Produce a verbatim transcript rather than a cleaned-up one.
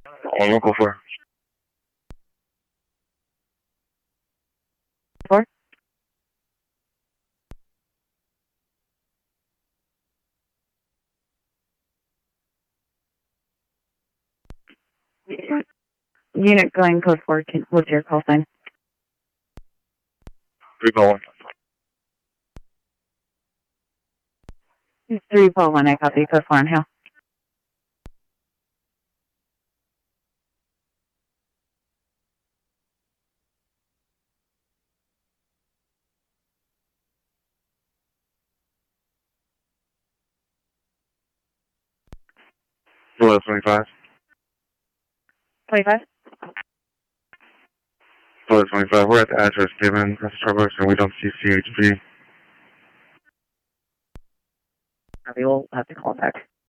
On local four. Four? Unit going code four, can, what's your call sign? Three call one. Three call one, I copy, code four on Hale. Hello, twenty-five. twenty-five? Hello, twenty-five. We're at the address given at Starbucks and we don't see C H P. Copy, we'll have to call back.